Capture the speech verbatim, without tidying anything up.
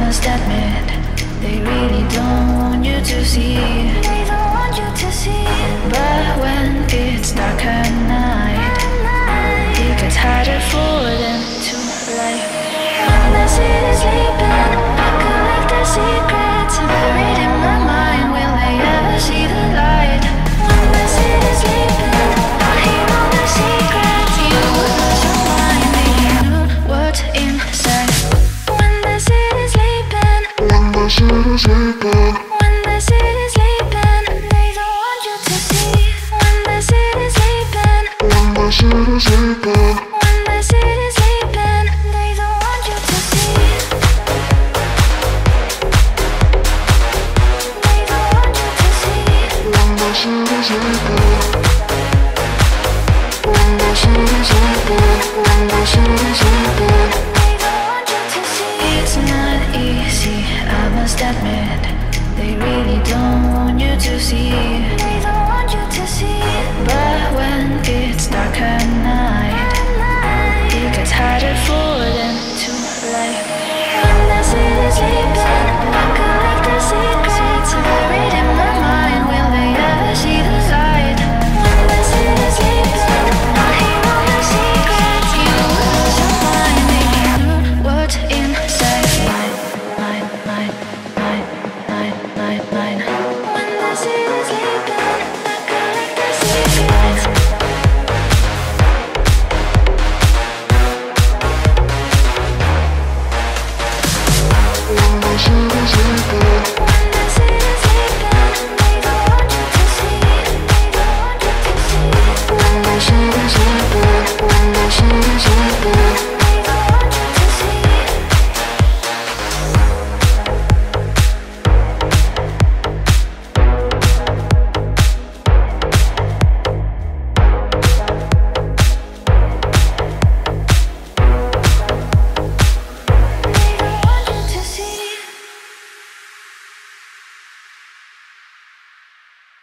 must admit, they really don't want you to see. They don't want you to see. But when it's dark at night, it gets harder for them to light. When the city's sleeping, collect their secrets buried in my mind. Will they ever see the light? When the city's sleeping, I hear all the secrets. You lose your mind, you know what's inside. When the city's sleeping, when the city's sleeping, when the city's sleeping, they don't want you to see. When the city's sleeping, when the city's sleeping, when the city's sleeping, they don't want you to see. They don't want you to see. When the city's sleeping, when the city's sleeping, when the city's sleeping, they don't want you to see. It's not easy, I must admit, they really don't want you to see.